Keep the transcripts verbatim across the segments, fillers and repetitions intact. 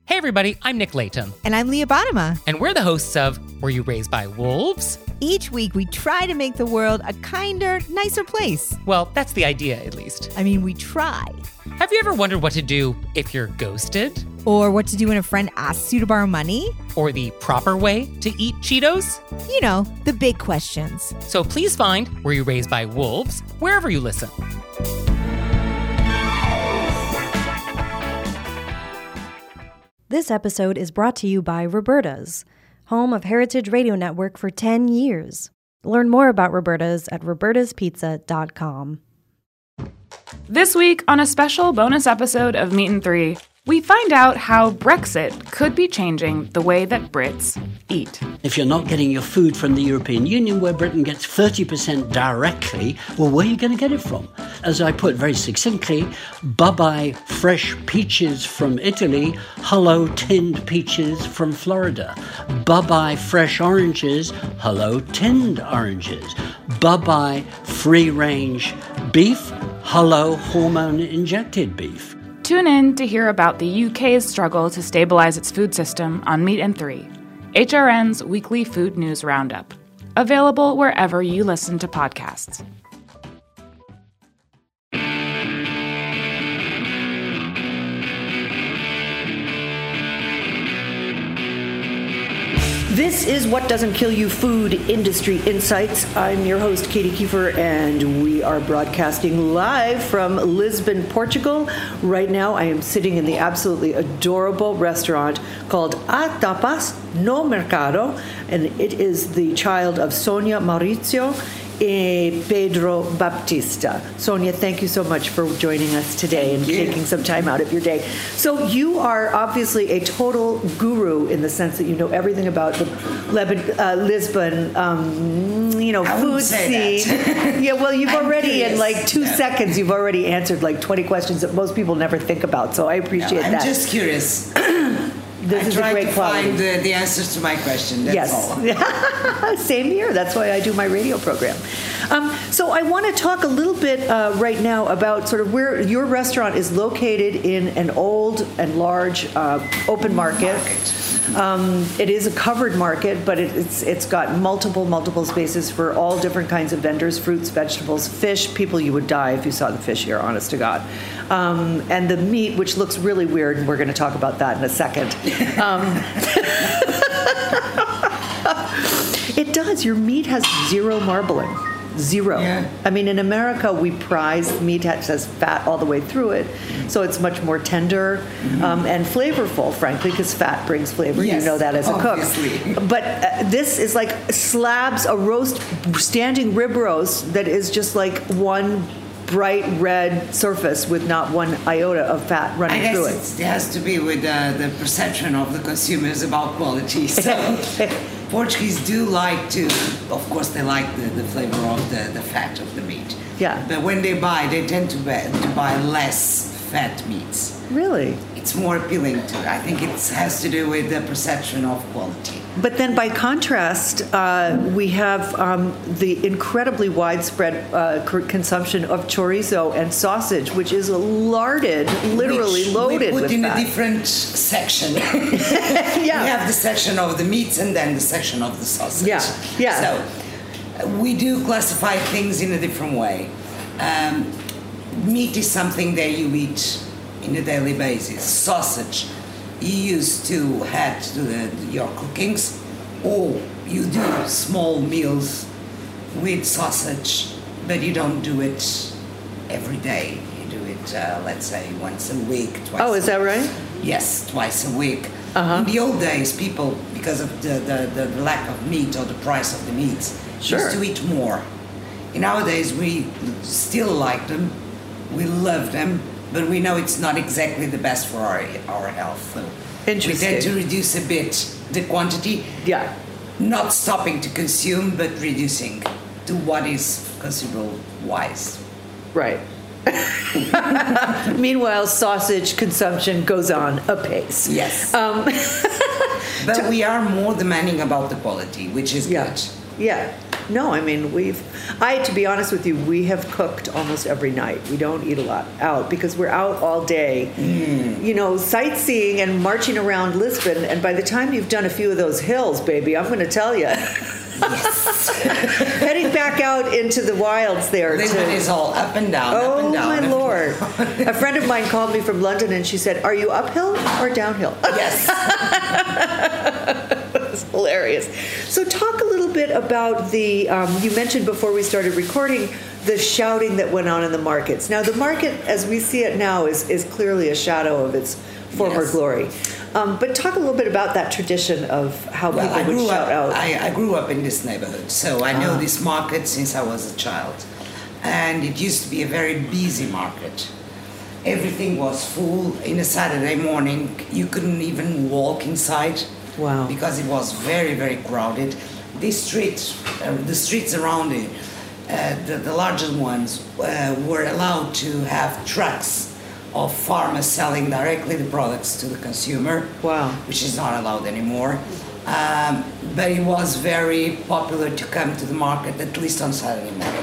Hey everybody, I'm Nick Layton. And I'm Leah Bottima. And we're the hosts of Were You Raised by Wolves? Each week we try to make the world a kinder, nicer place. Well, that's the idea, at least. I mean, we try. Have you ever wondered what to do if you're ghosted? Or what to do when a friend asks you to borrow money? Or the proper way to eat Cheetos? You know, the big questions. So please find Were You Raised by Wolves wherever you listen. This episode is brought to you by Roberta's, home of Heritage Radio Network for ten years. Learn more about Roberta's at robertas pizza dot com. This week, on a special bonus episode of Meat and Three, we find out how Brexit could be changing the way that Brits eat. If you're not getting your food from the European Union, where Britain gets thirty percent directly, well, where are you going to get it from? As I put very succinctly, bye-bye fresh peaches from Italy, hello tinned peaches from Florida. Bye-bye fresh oranges, hello tinned oranges. Bye-bye free-range beef, hello hormone-injected beef. Tune in to hear about the U K's struggle to stabilize its food system on Meat and Three, H R N's weekly food news roundup. Available wherever you listen to podcasts. This is What Doesn't Kill You Food Industry Insights. I'm your host, Katie Kiefer, and we are broadcasting live from Lisbon, Portugal. Right now, I am sitting in the absolutely adorable restaurant called A Tapas no Mercado, and it is the child of Sonia Mauricio and Pedro Baptista. Sonia, thank you so much for joining us today and taking some time out of your day. So you are obviously a total guru in the sense that you know everything about the Lebanon, uh, Lisbon, um, you know, I food scene. Yeah, well, you've I'm already, curious. in like two Yeah. seconds, you've already answered like twenty questions that most people never think about. So I appreciate No, I'm that. just curious. This I is try a great to quality. find the, the answers to my question. That's Yes. all. Same here. That's why I do my radio program. Um, so I want to talk a little bit uh, right now about sort of where your restaurant is located in an old and large uh, open market. Market. Um, it is a covered market, but it, it's it's got multiple, multiple spaces for all different kinds of vendors, fruits, vegetables, fish. People, you would die if you saw the fish here, honest to God. Um, and the meat, which looks really weird, and we're going to talk about that in a second. Um, it does. Your meat has zero marbling. Zero. Yeah. I mean, in America, we prize meat that has fat all the way through it, so it's much more tender um, and flavorful, frankly, because fat brings flavor. Yes, you know that as a obviously. cook. But uh, this is like slabs, a roast, standing rib roast that is just like one bright red surface with not one iota of fat running I through it. guess it has to be with uh, the perception of the consumers about quality. So Portuguese do like to, of course, they like the, the flavor of the, the fat of the meat. Yeah. But when they buy, they tend to buy, to buy less fat meats. Really? It's more appealing to. I think it has to do with the perception of quality. But then, by contrast, uh, we have um, the incredibly widespread uh, c- consumption of chorizo and sausage, which is larded, literally Which loaded we put with in fat. a different section. Yeah. We have the section of the meats and then the section of the sausage. Yeah, yeah. So uh, we do classify things in a different way. Um, meat is something that you eat in a daily basis. Sausage, you used to add to the, your cookings, or you do small meals with sausage, but you don't do it every day. You do it, uh, let's say, once a week, twice. Oh, is that right? Yes, twice a week. Uh-huh. In the old days, people, because of the, the, the lack of meat or the price of the meats, Sure. used to eat more. And nowadays, we still like them, we love them, but we know it's not exactly the best for our, our health. So Interesting. we tend to reduce a bit the quantity, Yeah. not stopping to consume, but reducing to what is considered wise. Right. Meanwhile, sausage consumption goes on apace. Yes. Um, But we are more demanding about the quality, which is Yeah. good. Yeah. No, I mean, we've, I, to be honest with you, we have cooked almost every night. We don't eat a lot out because we're out all day, mm. you know, sightseeing and marching around Lisbon. And by the time you've done a few of those hills, baby, I'm going to tell you. Yes. Heading back out into the wilds there. Lisbon to, is all up and down, oh, up and down. Oh, my Lord. A friend of mine called me from London and she said, are you uphill or downhill? Yes. It's hilarious. So talk a little bit about the, um, you mentioned before we started recording, the shouting that went on in the markets. Now, the market, as we see it now, is, is clearly a shadow of its former yes. glory. Um, but talk a little bit about that tradition of how well, people I would grew shout up, out. I, I grew up in this neighborhood, so I know Ah. this market since I was a child. And it used to be a very busy market. Everything was full. In a Saturday morning, you couldn't even walk inside. Wow. Because it was very, very crowded. This street, uh, the streets around it, uh, the, the largest ones, uh, were allowed to have trucks of farmers selling directly the products to the consumer. Wow. Which is not allowed anymore. Um, but it was very popular to come to the market, at least on Saturday morning.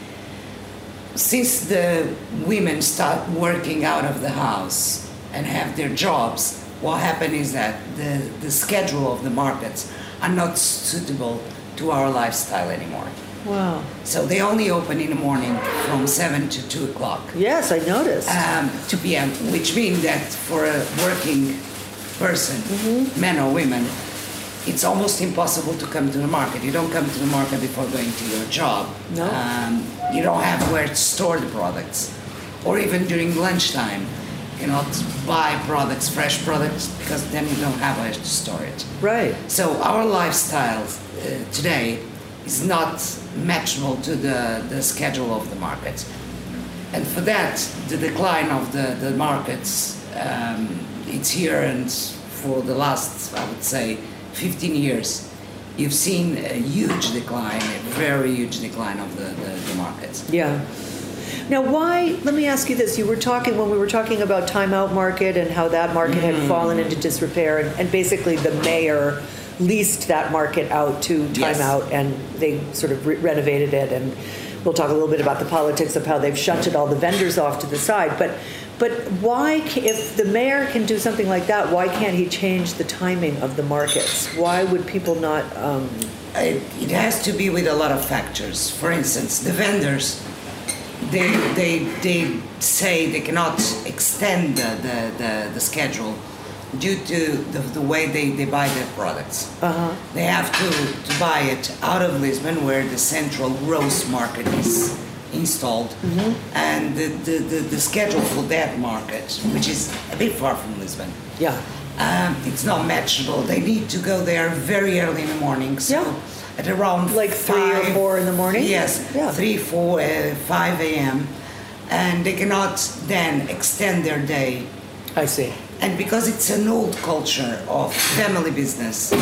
Since the women start working out of the house and have their jobs, what happened is that the, the schedule of the markets are not suitable to our lifestyle anymore. Wow. So they only open in the morning from seven to two o'clock. Yes, I noticed. Um, two p.m., which means that for a working person, mm-hmm. men or women, it's almost impossible to come to the market. You don't come to the market before going to your job. No. Um, you don't have where to store the products. Or even during lunchtime, you cannot buy products, fresh products, because then you don't have where to store it. Right. So our lifestyle uh, today is not matchable to the, the schedule of the market. And for that, the decline of the, the markets, um, it's here, and for the last, I would say, fifteen years, you've seen a huge decline, a very huge decline of the, the, the markets. Yeah. Now, why, let me ask you this. You were talking, when we were talking about Time Out Market and how that market mm-hmm. had fallen into disrepair, and, and basically the mayor leased that market out to Time Yes. Out, and they sort of re- renovated it, and we'll talk a little bit about the politics of how they've shunted all the vendors off to the side. But but why, ca- if the mayor can do something like that, why can't he change the timing of the markets? Why would people not... Um, It, it has to be with a lot of factors. For instance, the vendors, they they they say they cannot extend the, the, the, the schedule due to the, the way they, they buy their products. Uh-huh. They have to, to buy it out of Lisbon, where the central roast market is installed, mm-hmm. and the, the, the, the schedule for that market, which is a bit far from Lisbon, yeah. um, it's not matchable. They need to go there very early in the morning. So Yeah. at around Like three or five, four in the morning? Yes, Yeah. three, four, uh, five a.m. And they cannot then extend their day. I see. And because it's an old culture of family business,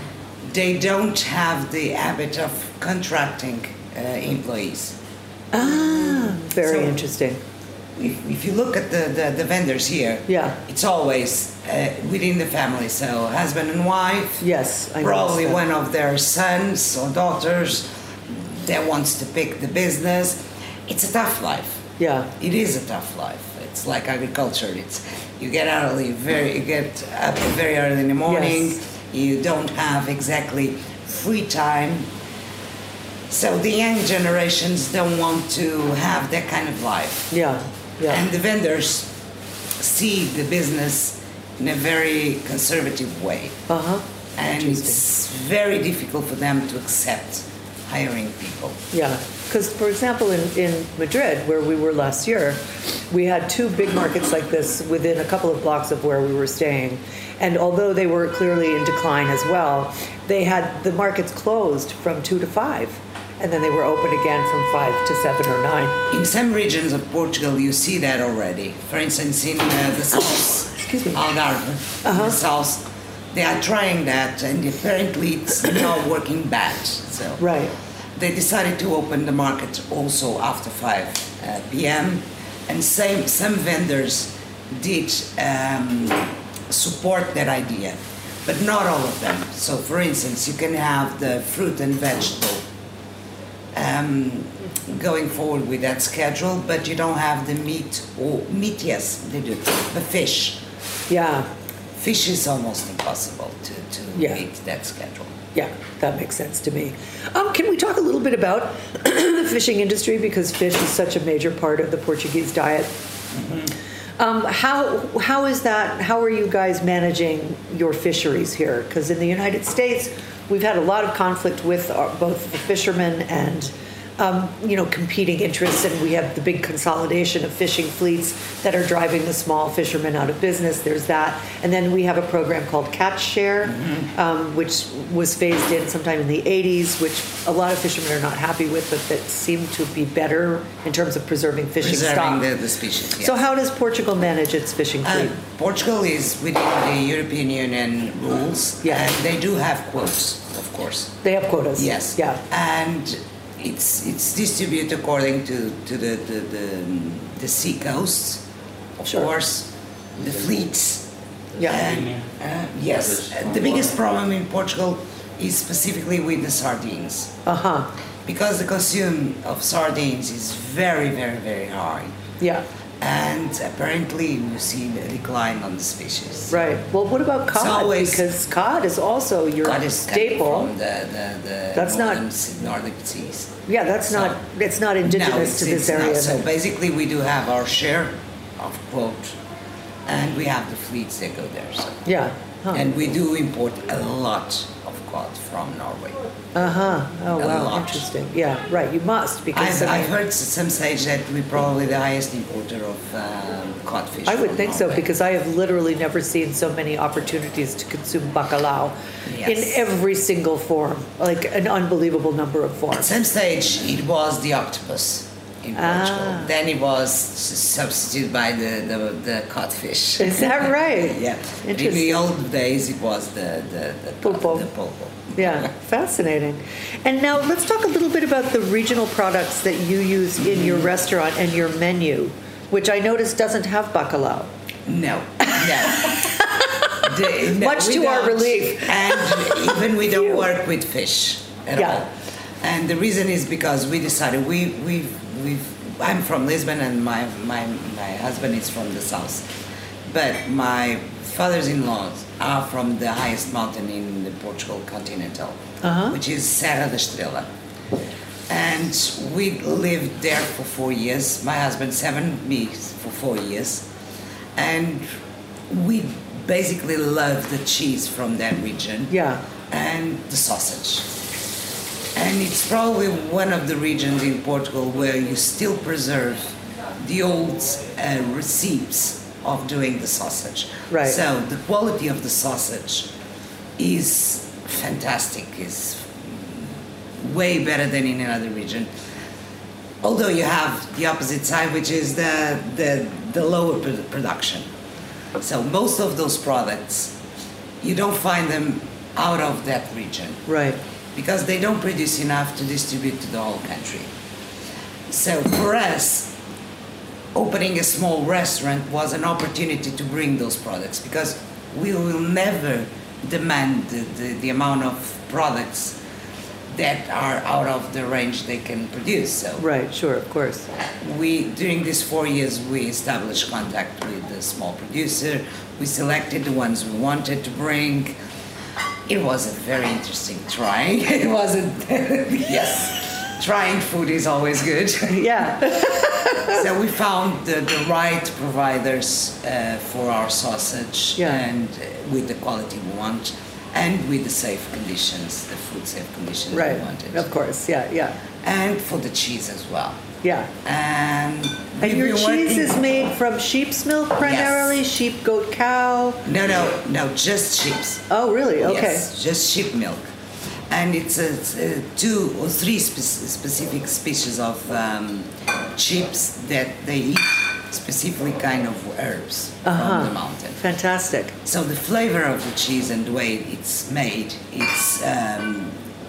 they don't have the habit of contracting uh, employees. Ah, very So- interesting. If, if you look at the, the, the vendors here, Yeah. it's always uh, within the family. So husband and wife, Yes, I probably noticed that. one of their sons or daughters that wants to pick the business. It's a tough life. Yeah. It is a tough life. It's like agriculture. It's you get early, very you get up very early in the morning. Yes. You don't have exactly free time. So the young generations don't want to have that kind of life. Yeah, yeah. And the vendors see the business in a very conservative way. Uh-huh. And it's very difficult for them to accept hiring people. Yeah, because, for example, in, in Madrid, where we were last year, we had two big markets like this within a couple of blocks of where we were staying. And although they were clearly in decline as well, they had the markets closed from two to five. And then they were open again from five to seven or nine. In some regions of Portugal, you see that already. For instance, in uh, the south, Excuse me. Algarve, Uh-huh. the south, they are trying that, and apparently it's not working bad. So Right. they decided to open the market also after five p.m. And same, some vendors did um, support that idea. but not all of them. So, for instance, you can have the fruit and vegetable um, going forward with that schedule, but you don't have the meat, or meat, yes, they do, but fish. Yeah. Fish is almost impossible to, to Yeah. meet that schedule. Yeah, that makes sense to me. Um, can we talk a little bit about the fishing industry, because fish is such a major part of the Portuguese diet? Mm-hmm. Um, how how is that? How are you guys managing your fisheries here? Because in the United States, we've had a lot of conflict with our, both the fishermen and um, you know competing interests, and we have the big consolidation of fishing fleets that are driving the small fishermen out of business. There's that, and then we have a program called Catch Share, mm-hmm. um, which was phased in sometime in the eighties, which a lot of fishermen are not happy with, but that seemed to be better in terms of preserving fishing Preserving stock. the, the species, yes. So how does Portugal manage its fishing fleet? Uh, Portugal is within the European Union rules, Yeah. and they do have quotas, of course. They have quotas. Yes. Yeah. And it's it's distributed according to, to the, the, the, the sea coasts, of Sure. course, the fleets. Yeah. And, uh, yes. The biggest problem in Portugal is specifically with the sardines. Uh huh. Because the consume of sardines is very, very, very high. Yeah. And apparently we've seen a decline on the species. Right. Well, what about cod? always- Because cod is also your Cod is coming staple. from the, the, the That's not- northern, se- northern seas. Yeah, that's So- not. It's not indigenous No, it's, to this it's area. not. So then. basically we do have our share of quote, and we have the fleets that go there. So. Yeah. Huh. And we do import a lot of cod from Norway. Uh huh. Oh A wow, lot. interesting. Yeah. Right. You must because I've, I, I've mean, heard at some stage that we're probably the highest importer of um, codfish. I would from think so Norway. because I have literally never seen so many opportunities to consume bacalao Yes. in every single form, like an unbelievable number of At forms. some stage, it was the octopus in Portugal. Ah. Then it was s- substituted by the, the, the codfish. Is that right? Yeah. In the Interesting. old days, it was the the the Pulpo. The pulpo. Yeah, fascinating. And now let's talk a little bit about the regional products that you use in your restaurant and your menu, which I noticed doesn't have bacalao. No, no. The- no, Much we to our don't. relief. And even we don't Phew. work with fish at Yeah. all. And the reason is because we decided we we we I'm from Lisbon and my my my husband is from the south, but my fathers-in-law are from the highest mountain in the Portugal continental, Uh-huh. which is Serra da Estrela. And we lived there for four years. My husband seven, me for four years. And we basically love the cheese from that region. Yeah. And the sausage. And it's probably one of the regions in Portugal where you still preserve the old uh, recipes of doing the sausage. Right. So the quality of the sausage is fantastic, is way better than in another region. Although you have the opposite side, which is the, the, the lower pr- production. So most of those products, you don't find them out of that region Right. because they don't produce enough to distribute to the whole country. So for us, opening a small restaurant was an opportunity to bring those products because we will never demand the, the, the amount of products that are out of the range they can produce. So Right, sure, of course. we, during these four years, we established contact with the small producer. We selected the ones we wanted to bring. It was a very interesting trying. It wasn't, yes, trying food is always good. Yeah. So we found the, the right providers uh, for our sausage Yeah. and uh, with the quality we want and with the safe conditions, the food safe conditions Right. we wanted. Of course. Yeah, yeah. And for the cheese as well. Yeah. And, And we've your been cheese working- is made from sheep's milk primarily? Yes. Sheep, goat, cow? No, no, no, just sheep's. Oh, really? Okay. Yes, just sheep milk. And it's, a, it's a two or three spe- specific species of um, sheeps that they eat specifically kind of herbs Uh-huh. from the mountain. Fantastic. So the flavor of the cheese and the way it's made, it's um,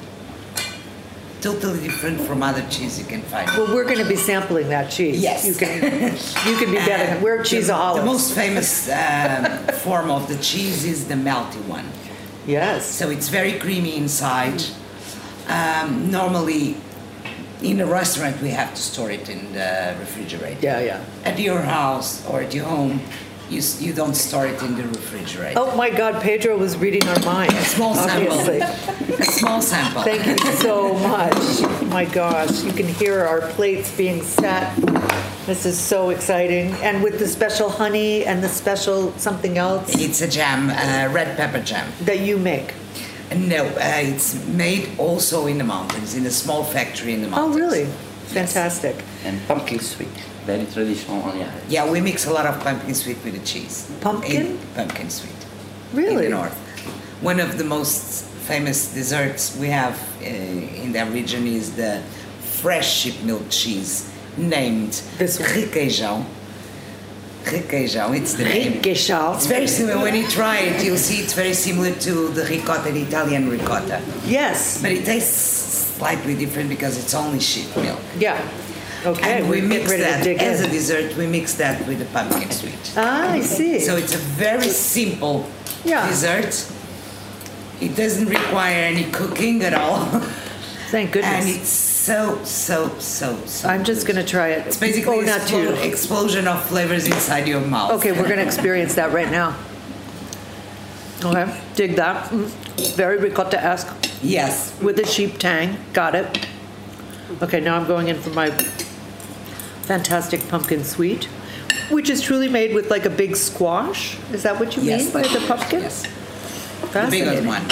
totally different from other cheese you can find. Well, we're going to be sampling that cheese. Yes. You can, you can be betting. We're The, cheeseaholics. the most famous um, form of the cheese is the melty one. Yes. So it's very creamy inside. Um, normally, in a restaurant, we have to store it in the refrigerator. Yeah, yeah. At your house or at your home, you s- you don't store it in the refrigerator. Oh my God, Pedro was reading our minds. A small sample. Obviously. A small sample. Thank you so much. My gosh, you can hear our plates being set. This is so exciting. And with the special honey and the special something else It's a jam, uh, red pepper jam. that you make. No, uh, it's made also in the mountains, in a small factory in the Oh, mountains. really? Fantastic. And pumpkin sweet, very traditional on the island. Yeah, we mix a lot of pumpkin sweet with the cheese. Pumpkin? In- pumpkin sweet. Really? In the north. One of the most famous desserts we have uh, in that region is the fresh sheep milk cheese named This one. requeijão. Requeijão, it's the name. Requeijão. It's very similar. When you try it, you'll see it's very similar to the ricotta, the Italian ricotta. Yes. But it tastes slightly different because it's only sheep milk. Yeah. Okay, And we we're mix getting ready to that dig as a in. dessert. We mix that with the pumpkin sweet. Ah, I see. So it's a very simple Yeah. dessert. It doesn't require any cooking at all, Thank goodness. and it's so so so. so I'm just good. going to try it. It's basically oh, an not explo- too. explosion of flavors inside your mouth. Okay, we're going to experience that right now. Okay, dig that. Mm. Very ricotta-esque Yes. with a sheep tang. Got it. Okay, now I'm going in for my fantastic pumpkin sweet, which is truly made with like a big squash. Is that what you Yes. mean by the pumpkin? Yes. The Fascinating. biggest one.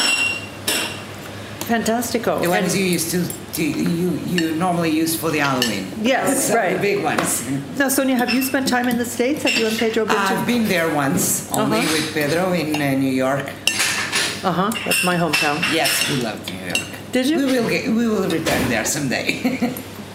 Fantastico. The ones And- you used to, to you you normally use for the Halloween. Yes, So right. The big ones. Now, Sonia, have you spent time in the States? Have you and Pedro been I've to? been there once, only Uh-huh. with Pedro in uh, New York. Uh huh. That's my hometown. Yes, we love New York. Did you? We will get, we will return there someday.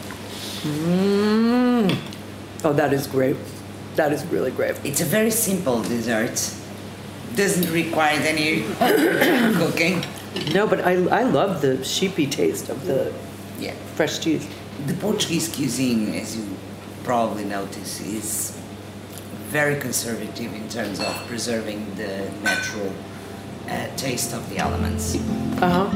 Mm. Oh, that is great. That is really great. It's a very simple dessert. Doesn't require any cooking. No, but I, I love the sheepy taste of the Yeah. fresh cheese. The Portuguese cuisine, as you probably notice, is very conservative in terms of preserving the natural uh, taste of the elements. Uh huh.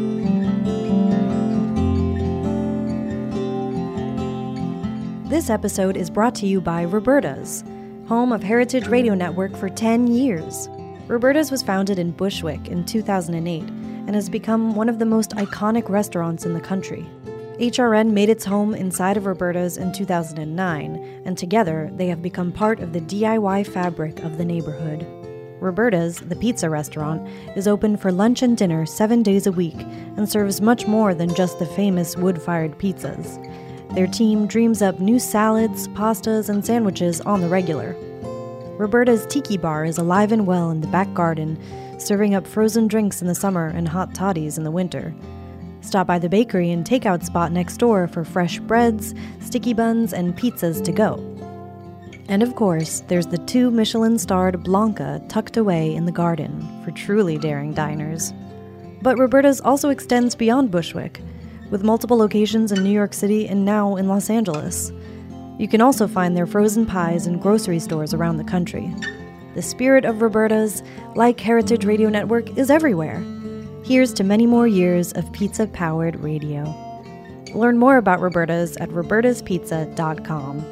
This episode is brought to you by Roberta's, home of Heritage Radio Network for ten years. Roberta's was founded in Bushwick in two thousand eight and has become one of the most iconic restaurants in the country. H R N made its home inside of Roberta's in two thousand nine, and together they have become part of the D I Y fabric of the neighborhood. Roberta's, the pizza restaurant, is open for lunch and dinner seven days a week and serves much more than just the famous wood-fired pizzas. Their team dreams up new salads, pastas, and sandwiches on the regular. Roberta's Tiki Bar is alive and well in the back garden, serving up frozen drinks in the summer and hot toddies in the winter. Stop by the bakery and takeout spot next door for fresh breads, sticky buns, and pizzas to go. And of course, there's the two Michelin-starred Blanca tucked away in the garden for truly daring diners. But Roberta's also extends beyond Bushwick, with multiple locations in New York City and now in Los Angeles. You can also find their frozen pies in grocery stores around the country. The spirit of Roberta's, like Heritage Radio Network, is everywhere. Here's to many more years of pizza-powered radio. Learn more about Roberta's at robertas pizza dot com.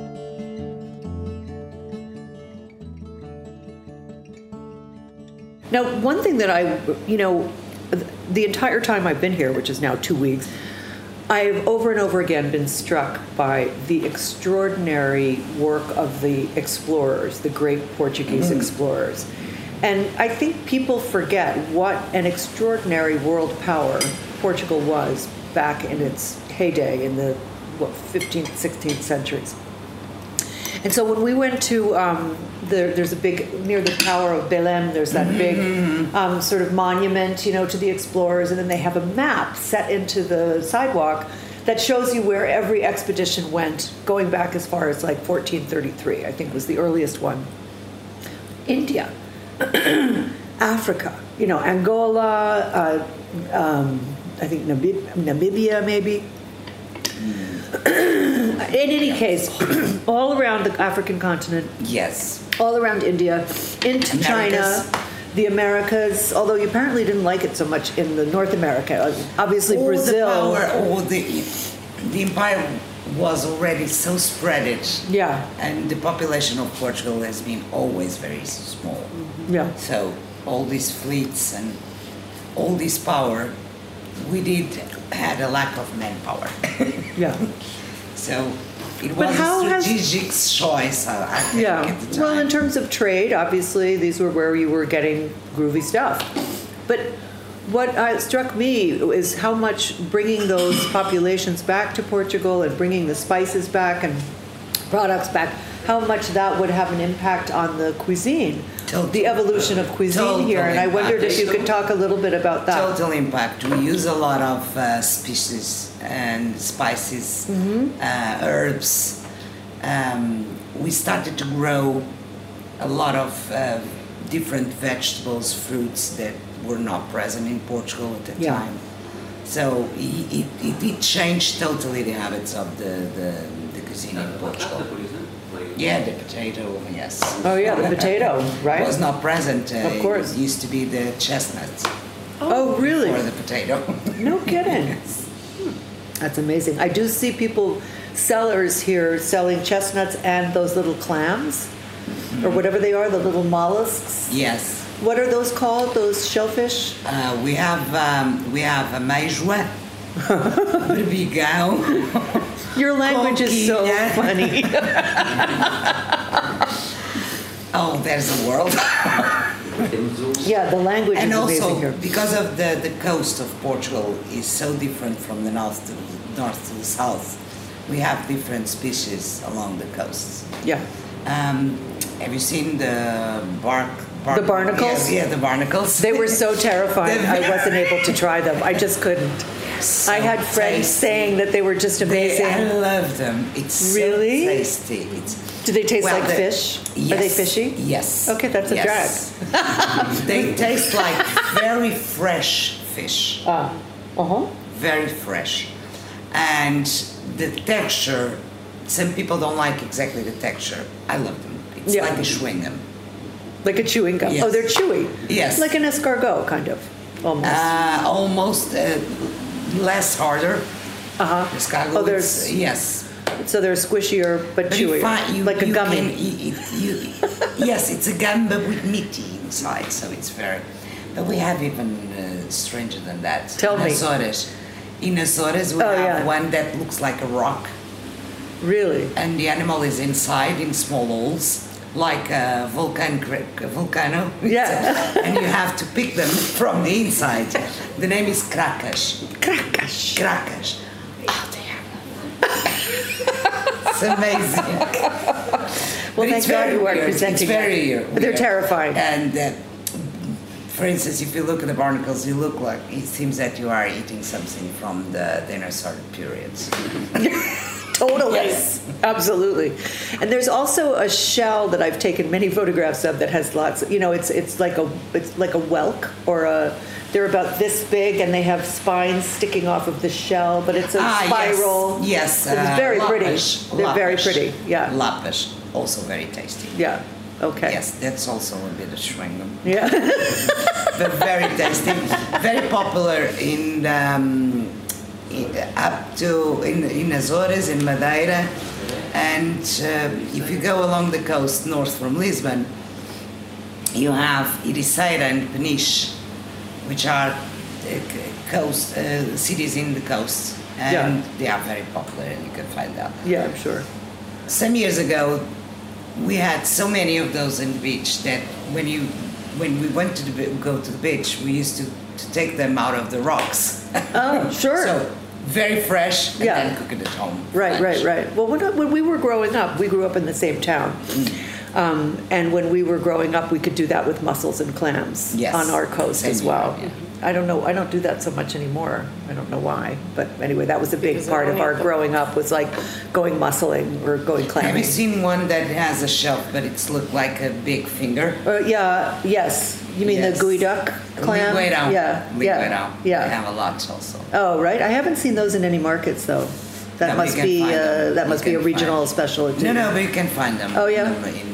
Now, one thing that I, you know, the entire time I've been here, which is now two weeks, I've over and over again been struck by the extraordinary work of the explorers, the great Portuguese mm-hmm. explorers. And I think people forget what an extraordinary world power Portugal was back in its heyday in the what, fifteenth, sixteenth centuries. And so when we went to, um, the, there's a big, near the Tower of Belém, there's that mm-hmm. big um, sort of monument, you know, to the explorers, and then they have a map set into the sidewalk that shows you where every expedition went, going back as far as like fourteen thirty-three, I think was the earliest one. India, Africa, you know, Angola, uh, um, I think Namib- Namibia maybe. In any case, all around the African continent. Yes. All around India, into Americas. China, the Americas, although you apparently didn't like it so much in the North America. Obviously, all Brazil. The power, all the, the empire was already so spread. Yeah. And the population of Portugal has been always very small. Yeah. So all these fleets and all this power, we did had a lack of manpower. Yeah. So it But was how a has- strategic choice, I think, Yeah. at the time. Well, in terms of trade, obviously, these were where you were getting groovy stuff. But what uh, struck me is how much bringing those populations back to Portugal and bringing the spices back and products back, how much that would have an impact on the cuisine, Total- the evolution of cuisine total here. And I wondered if you could talk a little bit about that. Total impact. We use a lot of uh, species and spices, Mm-hmm. uh, herbs. Um, we started to grow a lot of uh, different vegetables, fruits that were not present in Portugal at the Yeah. time. So it, it, it did change totally the habits of the, the, the cuisine in Portugal. Yeah, the potato, yes. Oh, yeah, the potato, right? Was not present. Uh, Of course. It used to be the chestnut. Oh, really? Or the potato. No kidding. That's amazing. I do see people, sellers here, selling chestnuts and those little clams, or whatever they are, the little mollusks. Yes. What are those called? Those shellfish? Uh, we have um, we have a ameijoa, berbigão. Your language is so Coquinha. funny. Oh, there's a world. Yeah, the language And is amazing also here. because of the, the coast of Portugal is so different from the north to the north to the south, we have different species along the coasts. Yeah. Um, have you seen the bark? bark The barnacles? Yeah, yeah, the barnacles. They were so terrifying, I wasn't able to try them. I just couldn't. So I had friends tasty. saying that they were just They, amazing. I love them. It's Really? so tasty. It's, Do they taste well, like the- fish? Yes. Are they fishy? Yes. Okay, that's a yes. They taste like very fresh fish. Ah, uh-huh. Very fresh. And the texture, some people don't like exactly the texture. I love them. It's Yeah. like a chewing gum. Like a chewing gum. Yes. Oh, they're chewy. Yes. Like an escargot, kind of, almost. Uh, almost uh, less harder. Uh-huh. Escargot, Oh, it's- there's yes. so they're squishier but, But you chewier, find you, like a you gummy. Can, you, you, yes, it's a gum, but with meaty inside, so it's very. But we have even uh, stranger than that. Tell in me. Azores. In Azores, we Oh, have yeah. one that looks like a rock, Really? and the animal is inside in small holes, like a volcan, a volcano. Yeah. And you have to pick them from the inside. The name is Cracas. Cracas. Cracas. Oh, they are. It's amazing. Well, But thank it's God very you are weird. presenting It's very it. weird. But they're terrifying. And uh, for instance, if you look at the barnacles, you look like it seems that you are eating something from the dinosaur periods. Totally. Yes. Absolutely. And there's also a shell that I've taken many photographs of that has lots of, you know, it's it's like a it's like a whelk or a they're about this big and they have spines sticking off of the shell, but it's a Ah, yes. spiral. Yes, It's uh, very lapis. pretty. They're very Lapis. pretty. Yeah. Lapis, also very tasty. Yeah. Okay. Yes, that's also a bit of chewing gum. Yeah. But very tasty, very popular in, um, in up to in, in Azores, in Madeira, and uh, if you go along the coast north from Lisbon, you have Ericeira and Peniche, which are uh, coast uh, cities in the coast, and Yeah. they are very popular, and you can find that. Yeah, I'm sure. Some years ago, we had so many of those in the beach that when you when we went to the bi- go to the beach, we used to, to take them out of the rocks. Oh, sure. So very fresh, and Yeah. then cook it at home. Right, fresh. right, right. Well, when, when we were growing up, we grew up in the same town. Um, and when we were growing up, we could do that with mussels and clams Yes, on our coast same as here, well. yeah. I don't know. I don't do that so much anymore. I don't know why. But anyway, that was a big Because part of only our the- growing up was like going musseling or going Have clamming. you seen one that has a shelf, but it's looked like a big finger? Uh, yeah, yes. You mean Yes. the gooey duck clam? Lingueirão. Yeah, yeah, Lingueirão. yeah. They have a lot also. Oh, right. I haven't seen those in any markets though. That No, must you can be find them. uh, that You must be a can regional find- specialty. No, no, but you can find them. Oh, yeah? in, in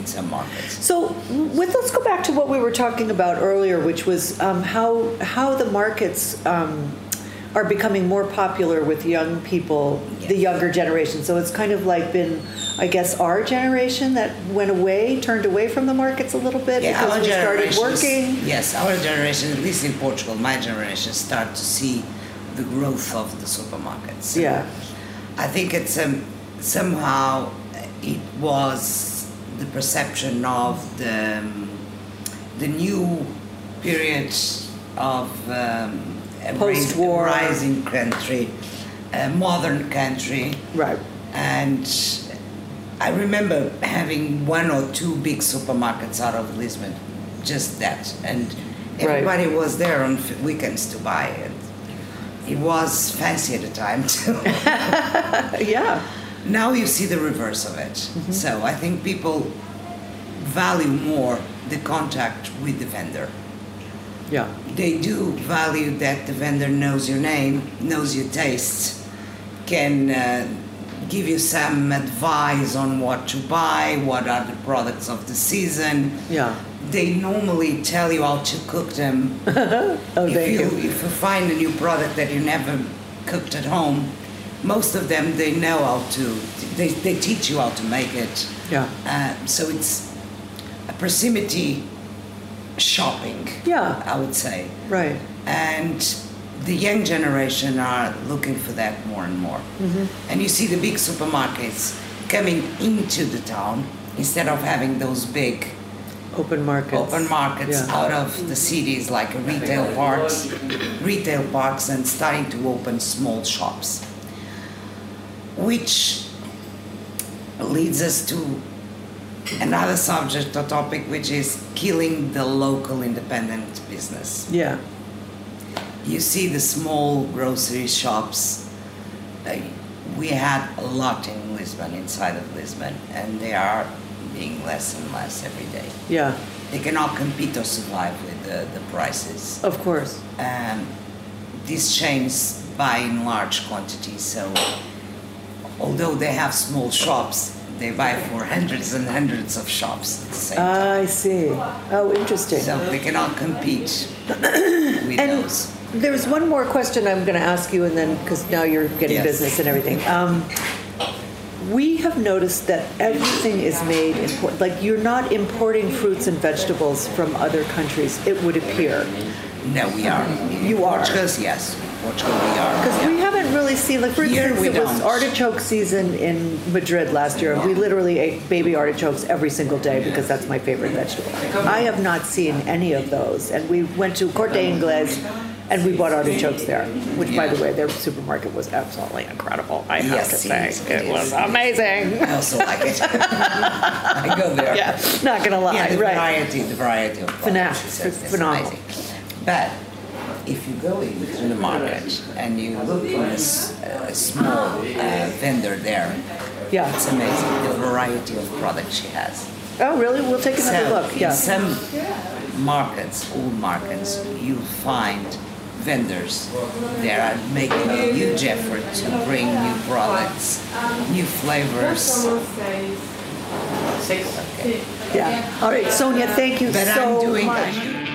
in some markets. So with, let's go back to what we were talking about earlier, which was um, how how the markets um, are becoming more popular with young people, yes. the younger generation. So it's kind of like been, I guess, our generation that went away, turned away from the markets a little bit yeah, because we started working. Yes, our generation, at least in Portugal, my generation, started to see the growth of the supermarkets. Yeah. I think it's um, somehow it was the perception of the um, the new period of um, a post-war rising country, a modern country, right? And I remember having one or two big supermarkets out of Lisbon, just that, and everybody right. was there on weekends to buy it. It was fancy at the time too. Yeah. Now you see the reverse of it. Mm-hmm. So I think people value more the contact with the vendor. Yeah. They do value that the vendor knows your name, knows your tastes, can uh, give you some advice on what to buy, what are the products of the season. Yeah. They normally tell you how to cook them. oh, if thank you, you. If you find a new product that you never cooked at home, most of them, they know how to, they, they teach you how to make it. Yeah. Uh, so it's a proximity shopping, yeah, I would say. Right. And the young generation are looking for that more and more. Mm-hmm. And you see the big supermarkets coming into the town instead of having those big open markets, open markets yeah. out of the cities like retail parks, retail parks, and starting to open small shops, which leads us to another subject or topic, which is killing the local independent business. Yeah. You see the small grocery shops. Uh, we had a lot in Lisbon, inside of Lisbon, and they are being less and less every day. Yeah. They cannot compete or survive with the, the prices. Of course. Um, these chains buy in large quantities, so although they have small shops, they buy for hundreds and hundreds of shops at the same time. I see. Oh, interesting. So they cannot compete with and those. There's one more question I'm going to ask you, and then, because now you're getting yes. business and everything. Um, we have noticed that everything is made, import- like you're not importing fruits and vegetables from other countries, it would appear. No, we are. You are? Portugal, yes. Portugal, we are. Because yeah. we haven't really seen, like for Here instance, we it was don't. artichoke season in Madrid last year. We literally ate baby artichokes every single day because that's my favorite vegetable. I have not seen any of those. And we went to Corte Inglés and we bought artichokes there, which, by the way, their supermarket was absolutely incredible, I have Yes, to say. it is, It, it was is. amazing. I also like it. I go there. Yeah, not going to lie, Yeah, the right. variety, the variety of products is, Phenomenal. is Phenomenal. amazing. But if you go into the market and you look at a, s- a small uh, vendor there, Yeah. it's amazing the variety of products she has. Oh, really? We'll take another So look. in Yeah. some markets, old markets, you find vendors that are making a huge effort to bring new products, new flavors. Okay. Yeah. All right, Sonia, thank you But so I'm doing much.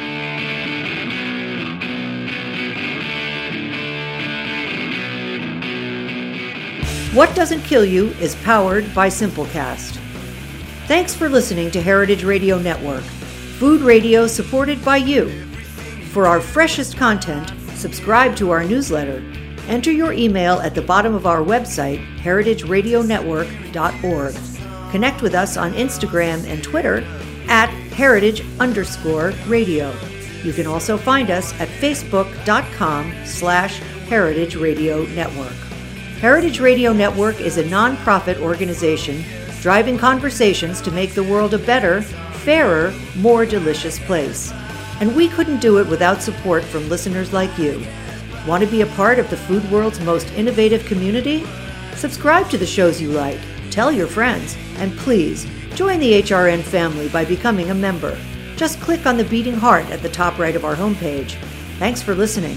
What Doesn't Kill You is powered by Simplecast. Thanks for listening to Heritage Radio Network, food radio supported by you. For our freshest content, subscribe to our newsletter. Enter your email at the bottom of our website, heritage radio network dot org. Connect with us on Instagram and Twitter at heritage underscore radio. You can also find us at facebook.com slash heritage radio network. Heritage Radio Network is a nonprofit organization driving conversations to make the world a better, fairer, more delicious place. And we couldn't do it without support from listeners like you. Want to be a part of the food world's most innovative community? Subscribe to the shows you like, tell your friends, and please join the H R N family by becoming a member. Just click on the beating heart at the top right of our homepage. Thanks for listening.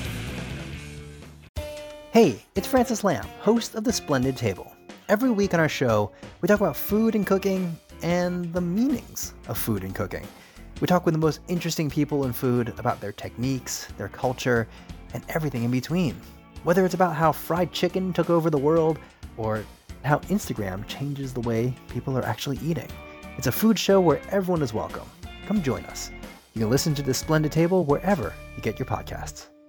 Hey, it's Francis Lamb, host of The Splendid Table. Every week on our show, we talk about food and cooking and the meanings of food and cooking. We talk with the most interesting people in food about their techniques, their culture, and everything in between. Whether it's about how fried chicken took over the world or how Instagram changes the way people are actually eating. It's a food show where everyone is welcome. Come join us. You can listen to The Splendid Table wherever you get your podcasts.